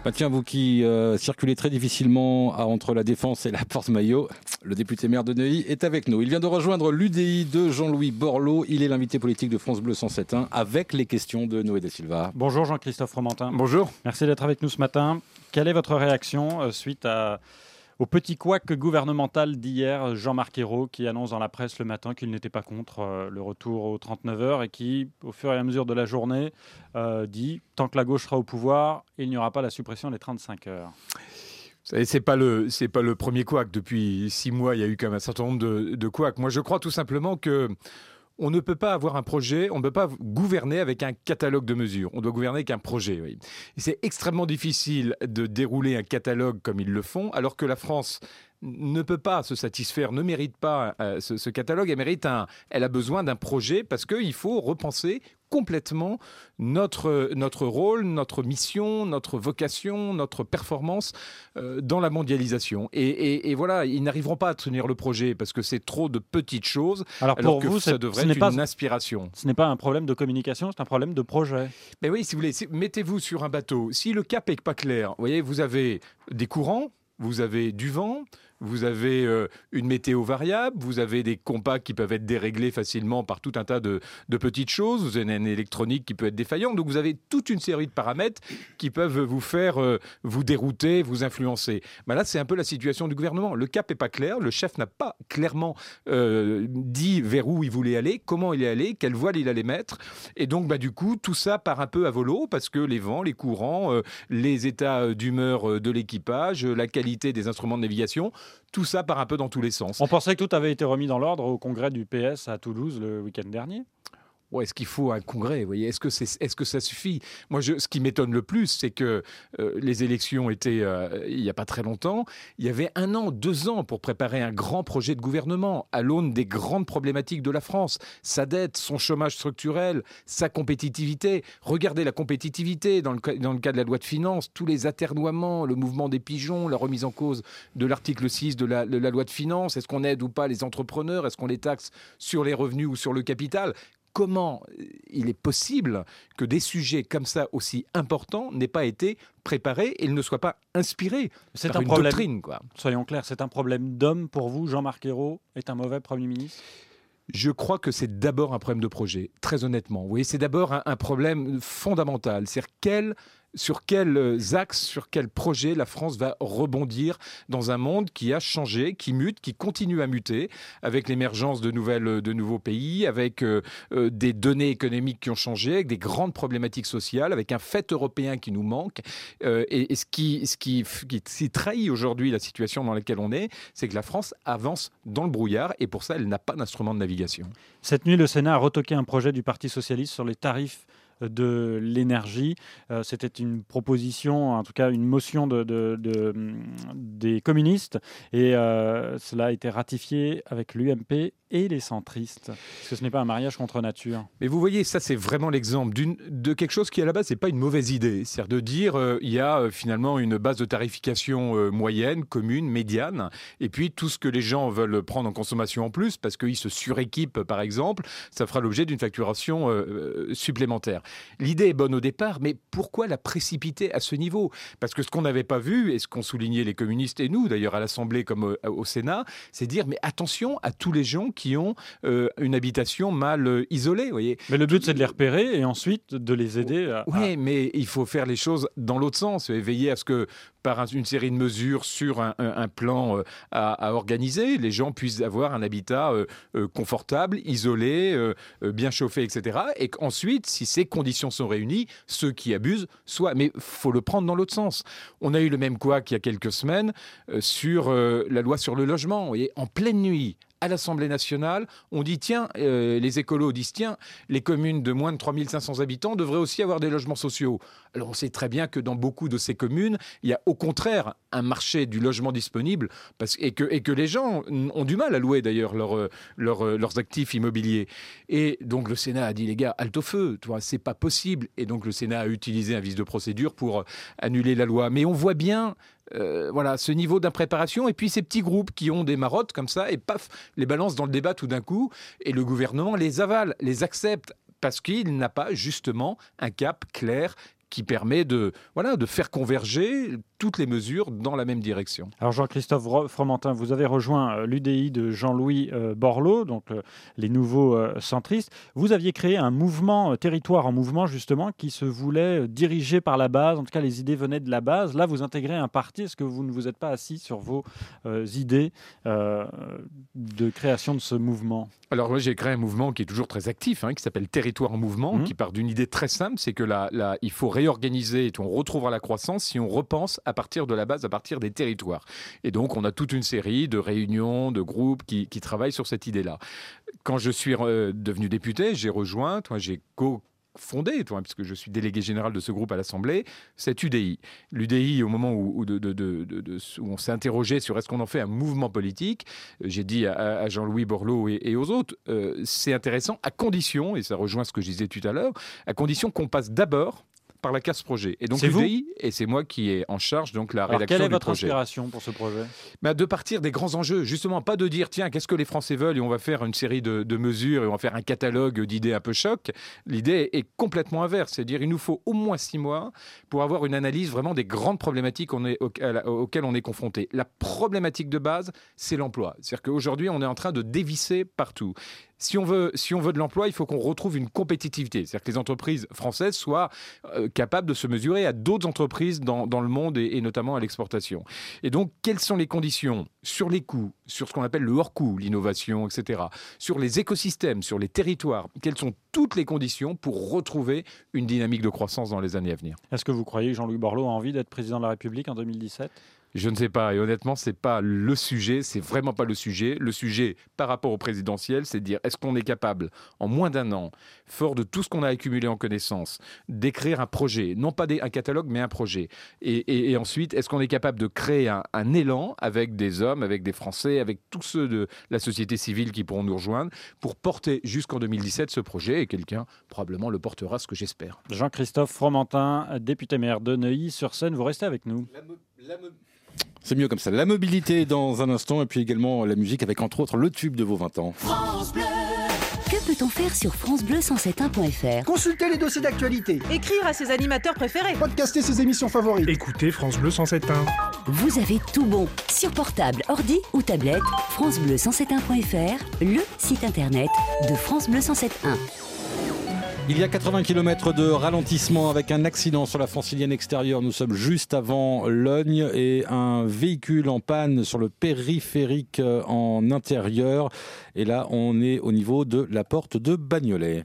Bah tiens, vous qui circulez très difficilement entre la Défense et la Porte Maillot, le député maire de Neuilly est avec nous. Il vient de rejoindre l'UDI de Jean-Louis Borloo. Il est l'invité politique de France Bleu 107.1 avec les questions de Noé Da Silva. Bonjour Jean-Christophe Fromentin. Bonjour. Merci d'être avec nous ce matin. Quelle est votre réaction suite au petit couac gouvernemental d'hier, Jean-Marc Ayrault, qui annonce dans la presse le matin qu'il n'était pas contre le retour aux 39 heures et qui, au fur et à mesure de la journée, dit « Tant que la gauche sera au pouvoir, il n'y aura pas la suppression des 35 heures ». C'est pas le premier couac. Depuis 6 mois, il y a eu quand même un certain nombre de couacs. Moi, je crois tout simplement que on ne peut pas avoir un projet, on ne peut pas gouverner avec un catalogue de mesures. On doit gouverner avec un projet. Oui. Et c'est extrêmement difficile de dérouler un catalogue comme ils le font, alors que la France ne peut pas se satisfaire, ne mérite pas ce catalogue. Elle a besoin d'un projet parce qu'il faut repenser complètement notre rôle, notre mission, notre vocation, notre performance dans la mondialisation. Et voilà, ils n'arriveront pas à tenir le projet parce que c'est trop de petites choses. Alors pour que vous, ça devrait être une inspiration. Ce n'est pas un problème de communication, c'est un problème de projet. Mais oui, si vous voulez, mettez-vous sur un bateau. Si le cap n'est pas clair, vous voyez, vous avez des courants, vous avez du vent, vous avez une météo variable, vous avez des compas qui peuvent être déréglés facilement par tout un tas de petites choses, vous avez une électronique qui peut être défaillante, donc vous avez toute une série de paramètres qui peuvent vous faire vous dérouter, vous influencer. Ben là, c'est un peu la situation du gouvernement. Le cap n'est pas clair, le chef n'a pas clairement dit vers où il voulait aller, comment il est allé, quelle voile il allait mettre, et donc du coup, tout ça part un peu à volo, parce que les vents, les courants, les états d'humeur de l'équipage, la qualité des instruments de navigation, tout ça part un peu dans tous les sens. On pensait que tout avait été remis dans l'ordre au congrès du PS à Toulouse le week-end dernier. Ouais, est-ce qu'il faut un congrès, vous voyez ? Est-ce que ça suffit ? Moi, ce qui m'étonne le plus, c'est que les élections étaient il n'y a pas très longtemps. Il y avait 1 an, 2 ans pour préparer un grand projet de gouvernement à l'aune des grandes problématiques de la France. Sa dette, son chômage structurel, sa compétitivité. Regardez la compétitivité dans le cas de la loi de finances, tous les atermoiements, le mouvement des pigeons, la remise en cause de l'article 6 de la loi de finances. Est-ce qu'on aide ou pas les entrepreneurs ? Est-ce qu'on les taxe sur les revenus ou sur le capital ? Comment il est possible que des sujets comme ça aussi importants n'aient pas été préparés et ne soient pas inspirés par une doctrine, quoi. Soyons clairs, c'est un problème d'homme pour vous. Jean-Marc Ayrault est un mauvais Premier ministre ? Je crois que c'est d'abord un problème de projet, très honnêtement. Vous voyez, c'est d'abord un problème fondamental. C'est-à-dire sur quels axes, sur quels projets la France va rebondir dans un monde qui a changé, qui mute, qui continue à muter, avec l'émergence de nouveaux pays, avec des données économiques qui ont changé, avec des grandes problématiques sociales, avec un fait européen qui nous manque. Et ce qui trahit aujourd'hui la situation dans laquelle on est, c'est que la France avance dans le brouillard et pour ça, elle n'a pas d'instrument de navigation. Cette nuit, le Sénat a retoqué un projet du Parti socialiste sur les tarifs de l'énergie. C'était une proposition, en tout cas une motion des communistes et cela a été ratifié avec l'UMP et les centristes. Parce que ce n'est pas un mariage contre nature. Mais vous voyez, ça c'est vraiment l'exemple de quelque chose qui à la base n'est pas une mauvaise idée. C'est-à-dire de dire il y a finalement une base de tarification moyenne, commune, médiane, et puis tout ce que les gens veulent prendre en consommation en plus, parce qu'ils se suréquipent par exemple, ça fera l'objet d'une facturation supplémentaire. L'idée est bonne au départ, mais pourquoi la précipiter à ce niveau ? Parce que ce qu'on n'avait pas vu, et ce qu'ont souligné les communistes et nous d'ailleurs à l'Assemblée comme au Sénat, c'est dire mais attention à tous les gens qui ont une habitation mal isolée. Voyez. Mais le but c'est de les repérer et ensuite de les aider Oui, mais il faut faire les choses dans l'autre sens et veiller à ce que par une série de mesures sur un plan à organiser, les gens puissent avoir un habitat confortable, isolé, bien chauffé, etc. Et qu'ensuite, si ces conditions sont réunies, ceux qui abusent soient... Mais il faut le prendre dans l'autre sens. On a eu le même couac il y a quelques semaines sur la loi sur le logement. Vous voyez, en pleine nuit, à l'Assemblée nationale, on dit tiens, les écolos disent tiens, les communes de moins de 3500 habitants devraient aussi avoir des logements sociaux. Alors on sait très bien que dans beaucoup de ces communes, il y a au contraire un marché du logement disponible et que les gens ont du mal à louer d'ailleurs leurs actifs immobiliers. Et donc le Sénat a dit les gars, halte au feu, c'est pas possible. Et donc le Sénat a utilisé un vice de procédure pour annuler la loi. Mais on voit bien ce niveau d'impréparation et puis ces petits groupes qui ont des marottes comme ça et paf, les balancent dans le débat tout d'un coup et le gouvernement les avale, les accepte parce qu'il n'a pas justement un cap clair qui permet de faire converger toutes les mesures dans la même direction. Alors Jean-Christophe Fromentin, vous avez rejoint l'UDI de Jean-Louis Borloo, donc les nouveaux centristes. Vous aviez créé un mouvement, Territoire en mouvement justement, qui se voulait diriger par la base, en tout cas les idées venaient de la base. Là, vous intégrez un parti, est-ce que vous ne vous êtes pas assis sur vos idées de création de ce mouvement ? Alors moi, j'ai créé un mouvement qui est toujours très actif, qui s'appelle Territoire en mouvement, qui part d'une idée très simple, c'est que il faut réorganiser et on retrouvera la croissance si on repense à partir de la base, à partir des territoires. Et donc, on a toute une série de réunions, de groupes qui travaillent sur cette idée-là. Quand je suis devenu député, j'ai rejoint, j'ai fondé, puisque je suis délégué général de ce groupe à l'Assemblée, cette UDI. L'UDI, au moment où on s'est interrogé sur est-ce qu'on en fait un mouvement politique, j'ai dit à Jean-Louis Borloo et aux autres, c'est intéressant à condition, et ça rejoint ce que je disais tout à l'heure, à condition qu'on passe d'abord par la case projet. Et donc l'UDI, et c'est moi qui est en charge donc la rédaction du projet. Quelle est votre inspiration pour ce projet ? De partir des grands enjeux, justement, pas de dire tiens, qu'est-ce que les Français veulent et on va faire une série de mesures et on va faire un catalogue d'idées un peu choc. L'idée est complètement inverse, c'est-à-dire il nous faut au moins 6 mois pour avoir une analyse vraiment des grandes problématiques auxquelles on est confronté. La problématique de base, c'est l'emploi. C'est-à-dire qu'aujourd'hui, on est en train de dévisser partout. Si on veut de l'emploi, il faut qu'on retrouve une compétitivité. C'est-à-dire que les entreprises françaises soient capables de se mesurer à d'autres entreprises dans le monde et notamment à l'exportation. Et donc, quelles sont les conditions sur les coûts, sur ce qu'on appelle le hors-coût, l'innovation, etc., sur les écosystèmes, sur les territoires, quelles sont toutes les conditions pour retrouver une dynamique de croissance dans les années à venir. Est-ce que vous croyez que Jean-Louis Borloo a envie d'être président de la République en 2017 ? Je ne sais pas, et honnêtement, c'est pas le sujet, c'est vraiment pas le sujet. Le sujet, par rapport au présidentiel, c'est de dire, est-ce qu'on est capable, en moins d'un an, fort de tout ce qu'on a accumulé en connaissances, d'écrire un projet, non pas un catalogue, mais un projet. Et ensuite, est-ce qu'on est capable de créer un élan avec des hommes, avec des Français, avec tous ceux de la société civile qui pourront nous rejoindre, pour porter jusqu'en 2017 ce projet, et quelqu'un probablement le portera, ce que j'espère. Jean-Christophe Fromentin, député maire de Neuilly-sur-Seine, vous restez avec nous. C'est mieux comme ça. La mobilité dans un instant et puis également la musique avec entre autres le tube de vos 20 ans. France Bleu. Que peut-on faire sur francebleu107.fr ? Consulter les dossiers d'actualité. Écrire à ses animateurs préférés. Podcaster ses émissions favorites. Écoutez France Bleu 107.1. Vous avez tout bon. Sur portable, ordi ou tablette, francebleu107.1.fr, le site internet de France Bleu 107.1. Il y a 80 km de ralentissement avec un accident sur la francilienne extérieure. Nous sommes juste avant Logne et un véhicule en panne sur le périphérique en intérieur. Et là, on est au niveau de la porte de Bagnolet.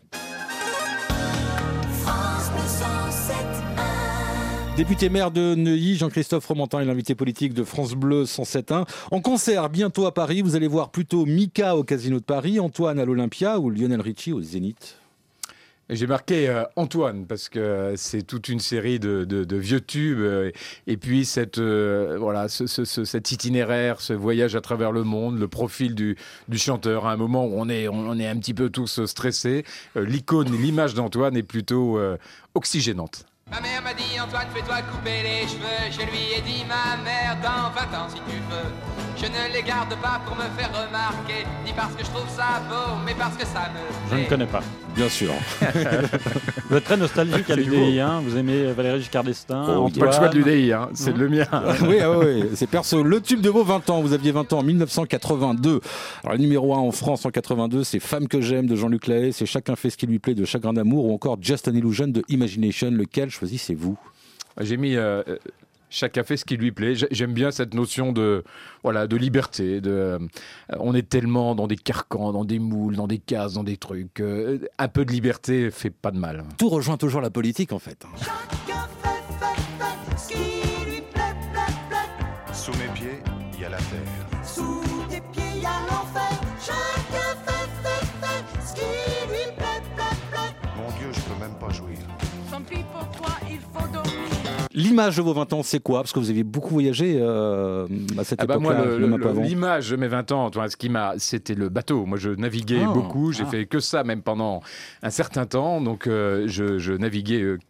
Député maire de Neuilly, Jean-Christophe Fromentin est l'invité politique de France Bleu 107.1. En concert bientôt à Paris, vous allez voir plutôt Mika au Casino de Paris, Antoine à l'Olympia ou Lionel Richie au Zénith. J'ai marqué Antoine parce que c'est toute une série de vieux tubes et puis cet itinéraire, ce voyage à travers le monde, le profil du chanteur à un moment où on est un petit peu tous stressés. L'icône, l'image d'Antoine est plutôt oxygénante. Ma mère m'a dit Antoine, fais-toi couper les cheveux. Je lui ai dit ma mère, dans 20 ans si tu veux. Je ne les garde pas pour me faire remarquer, ni parce que je trouve ça beau, mais parce que ça me plaît. Je ne connais pas. Bien sûr. Vous êtes très nostalgique à l'UDI, vous aimez Valéry Giscard d'Estaing. Pas le choix de l'UDI, c'est le mien. Oui, c'est perso. Le tube de vos 20 ans, vous aviez 20 ans en 1982. Alors, le numéro 1 en France en 82, c'est Femme que j'aime de Jean-Luc Lahaye, c'est Chacun fait ce qui lui plaît de Chagrin d'amour ou encore Just an Illusion de Imagination. Lequel choisissez-vous ? J'ai mis chacun fait ce qui lui plaît. J'aime bien cette notion de liberté. On est tellement dans des carcans, dans des moules, dans des cases, dans des trucs. Un peu de liberté fait pas de mal. Tout rejoint toujours la politique en fait. Chacun fait ce qui lui plaît. Sous mes pieds, il y a la terre. Sous tes pieds, il y a l'enfer. Chacun fait ce qui lui plaît. Mon Dieu, je peux même pas jouir. Tant pis pour toi, il faut dormir. L'image de vos 20 ans, c'est quoi ? Parce que vous avez beaucoup voyagé à cette époque-là. Moi, l'image de mes 20 ans, c'était le bateau. Moi, je naviguais beaucoup. J'ai fait que ça, même pendant un certain temps. Donc, je naviguais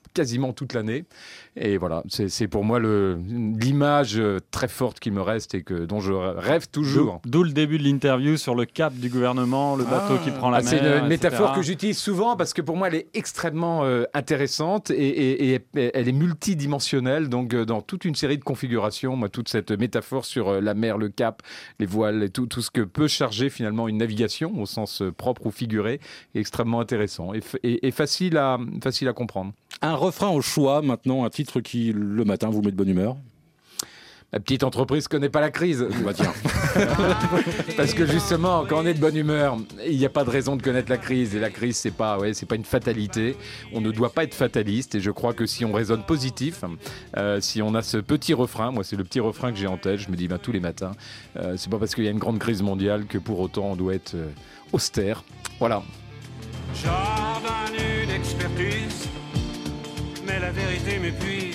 quasiment toute l'année. Et voilà, c'est pour moi l'image très forte qui me reste et dont je rêve toujours. D'où le début de l'interview sur le cap du gouvernement, le bateau qui prend la mer. C'est une etc. métaphore que j'utilise souvent parce que pour moi, elle est extrêmement intéressante et elle est multidimensionnelle. Donc, dans toute une série de configurations, moi, toute cette métaphore sur la mer, le cap, les voiles, et tout ce que peut charger finalement une navigation au sens propre ou figuré est extrêmement intéressant et facile à comprendre. Un refrain au choix, maintenant, un titre qui, le matin, vous met de bonne humeur. La petite entreprise connaît pas la crise. Bah tiens. Parce que justement, quand on est de bonne humeur, il n'y a pas de raison de connaître la crise. Et la crise, c'est pas une fatalité. On ne doit pas être fataliste. Et je crois que si on raisonne positif, si on a ce petit refrain, moi c'est le petit refrain que j'ai en tête, je me dis tous les matins, c'est pas parce qu'il y a une grande crise mondiale que pour autant on doit être austère. Voilà. Jardin une expertise, mais la vérité m'épuise.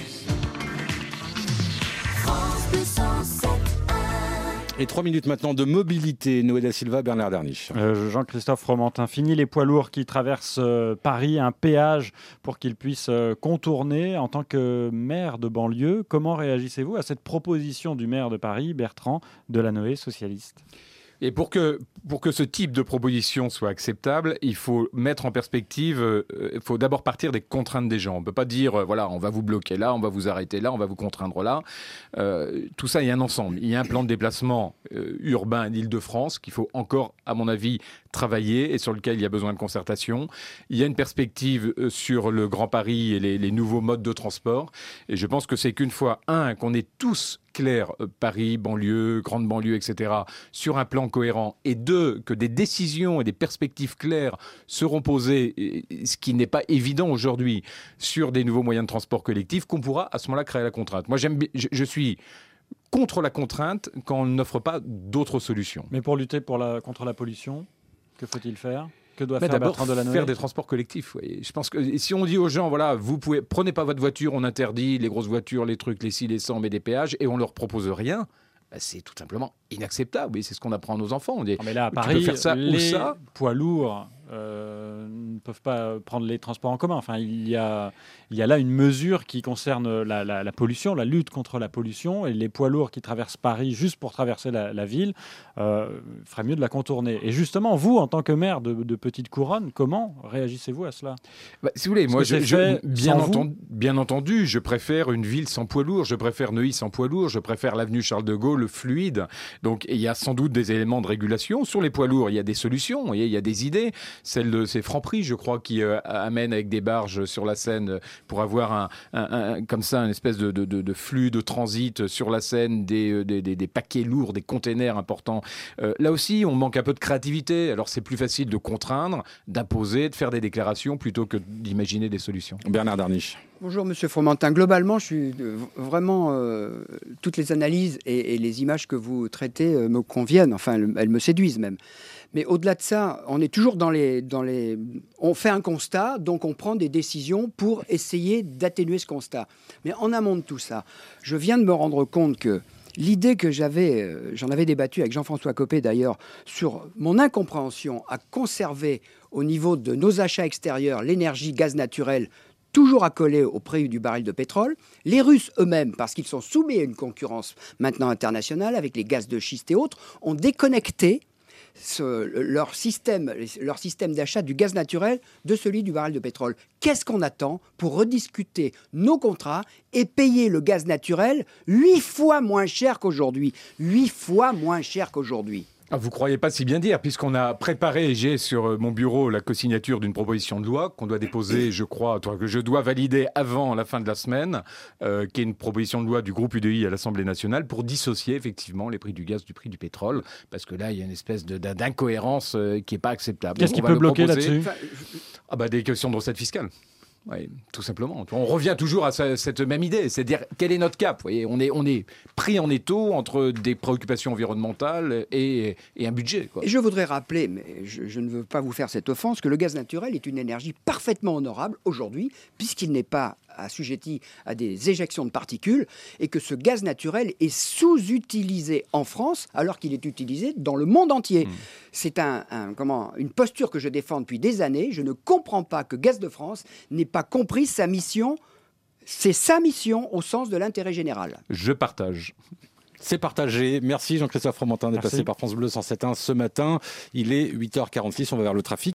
Et 3 minutes maintenant de mobilité. Noé da Silva, Bernard Darniche. Jean-Christophe Fromentin, fini les poids lourds qui traversent Paris, un péage pour qu'ils puissent contourner. En tant que maire de banlieue, comment réagissez-vous à cette proposition du maire de Paris, Bertrand Delanoë, socialiste ? Et pour que ce type de proposition soit acceptable, il faut mettre en perspective, il faut d'abord partir des contraintes des gens. On ne peut pas dire, voilà, on va vous bloquer là, on va vous arrêter là, on va vous contraindre là. Tout ça, il y a un ensemble. Il y a un plan de déplacement urbain d'Île-de-France qu'il faut encore, à mon avis, travailler et sur lequel il y a besoin de concertation. Il y a une perspective sur le Grand Paris et les nouveaux modes de transport. Et je pense que c'est qu'une fois, qu'on est tous clairs, Paris, banlieue, grande banlieue, etc., sur un plan cohérent, et deux, que des décisions et des perspectives claires seront posées, ce qui n'est pas évident aujourd'hui, sur des nouveaux moyens de transport collectif, qu'on pourra à ce moment-là créer la contrainte. Moi, je suis contre la contrainte quand on n'offre pas d'autres solutions. Mais pour lutter contre la pollution, que faut-il faire ? Que doit faire d'abord Bertrand Delanoë ? Faire des transports collectifs. Oui. Je pense que si on dit aux gens, voilà, prenez pas votre voiture, on interdit les grosses voitures, les trucs, les ci, les ça, on met des péages, et on leur propose rien, c'est tout simplement inacceptable. Oui, c'est ce qu'on apprend à nos enfants. On dit, mais là, à tu Paris, peux faire ça les ou ça. poids lourds ne peuvent pas prendre les transports en commun. Enfin, il y a là une mesure qui concerne la pollution, la lutte contre la pollution, et les poids lourds qui traversent Paris juste pour traverser la ville ferait mieux de la contourner. Et justement, vous, en tant que maire de Petite Couronne, comment réagissez-vous à cela ? Si vous voulez, moi, bien entendu, je préfère une ville sans poids lourds, je préfère Neuilly sans poids lourds, je préfère l'avenue Charles de Gaulle fluide. Donc, il y a sans doute des éléments de régulation. Sur les poids lourds, il y a des solutions, il y a des idées. C'est Franprix, je crois, qui amène avec des barges sur la Seine pour avoir comme ça une espèce de flux de transit sur la Seine, des paquets lourds, des containers importants. Là aussi, on manque un peu de créativité. Alors, c'est plus facile de contraindre, d'imposer, de faire des déclarations plutôt que d'imaginer des solutions. Bernard Darniche. Bonjour Monsieur Fromentin. Globalement, je suis vraiment toutes les analyses et les images que vous traitez me conviennent. Enfin, elles me séduisent même. Mais au-delà de ça, on est toujours on fait un constat, donc on prend des décisions pour essayer d'atténuer ce constat. Mais en amont de tout ça, je viens de me rendre compte que l'idée que j'en avais débattu avec Jean-François Copé d'ailleurs, sur mon incompréhension à conserver au niveau de nos achats extérieurs l'énergie gaz naturel toujours accolée au prix du baril de pétrole. Les Russes eux-mêmes, parce qu'ils sont soumis à une concurrence maintenant internationale avec les gaz de schiste et autres, ont déconnecté leur système d'achat du gaz naturel de celui du baril de pétrole. Qu'est-ce qu'on attend pour rediscuter nos contrats et payer le gaz naturel 8 fois moins cher qu'aujourd'hui ? 8 fois moins cher qu'aujourd'hui. Vous ne croyez pas si bien dire, puisqu'on a préparé, j'ai sur mon bureau la co-signature d'une proposition de loi qu'on doit déposer, je crois, que je dois valider avant la fin de la semaine, qui est une proposition de loi du groupe UDI à l'Assemblée nationale pour dissocier effectivement les prix du gaz du prix du pétrole, parce que là, il y a une espèce d'incohérence qui n'est pas acceptable. Qu'est-ce qui peut bloquer là-dessus ? Des questions de recettes fiscales. Oui, tout simplement. On revient toujours à cette même idée, c'est-à-dire quel est notre cap ? Vous voyez, on est pris en étau entre des préoccupations environnementales et un budget, quoi. Et je voudrais rappeler, mais je ne veux pas vous faire cette offense, que le gaz naturel est une énergie parfaitement honorable aujourd'hui, puisqu'il n'est pas assujetti à des éjections de particules et que ce gaz naturel est sous-utilisé en France alors qu'il est utilisé dans le monde entier. C'est une posture que je défends depuis des années. Je ne comprends pas que Gaz de France n'ait pas compris sa mission. C'est sa mission au sens de l'intérêt général. Je partage. C'est partagé. Merci Jean-Christophe Fromentin d'être passé par France Bleu 107.1 ce matin. Il est 8h46, on va vers le trafic.